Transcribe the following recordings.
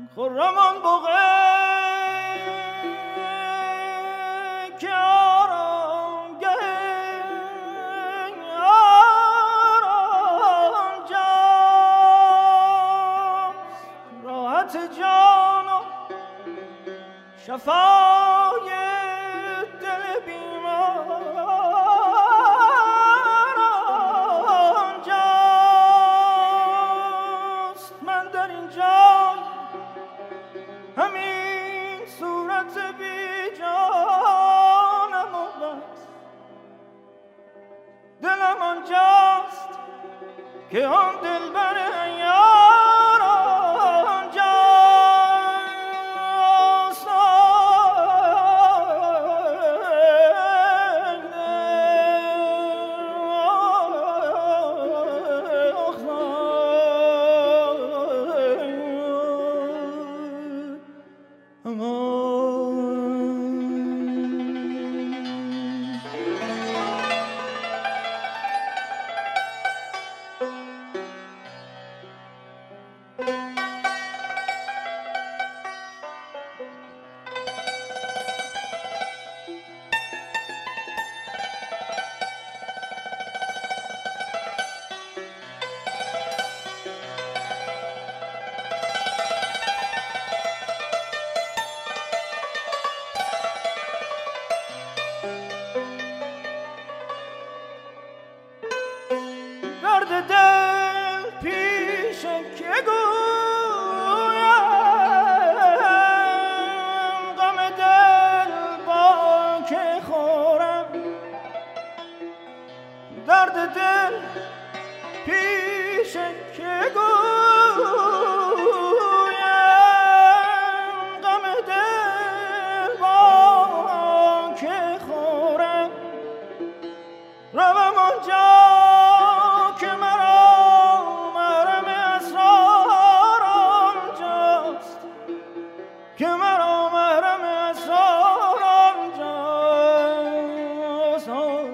خرمان بغه که آرامگه آرامجاست، راحت جان و شفای دل بیمار آنجاست. من در اینجا همین صورت بی جانم و بس، دلم آنجاست که آن دلبر یار آنجاست. درد دل پیش که گویم، غم دل با که خورم. درد دل پیش که گویم، غم دل با که خورم. روم آنجا که مرا محرم اسرار آنجاست، که مرا محرم اسرار آنجاست.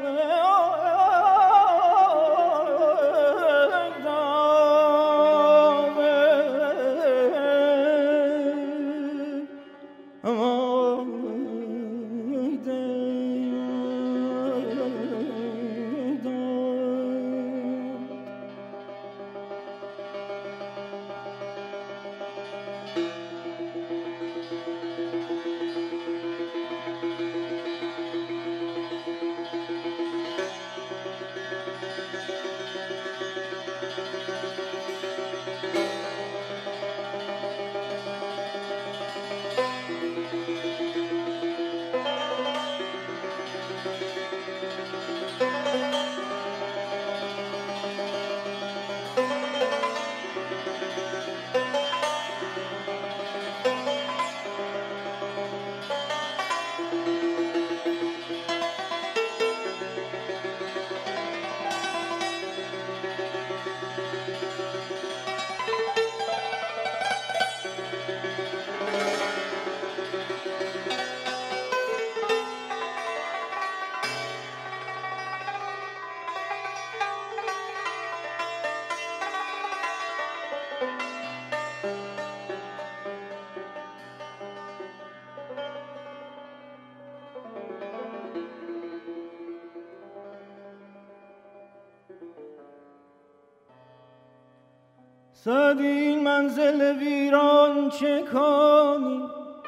سعدی این منزل ویران چه کنی؟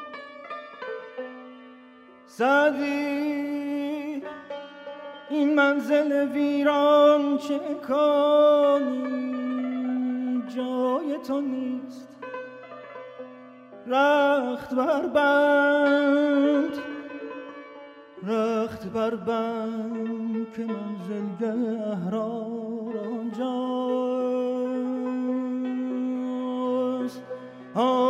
سعدی این منزل ویران چه کنی؟ جای تو نیست رخت بر بند که منزلگه احرار آنجاست.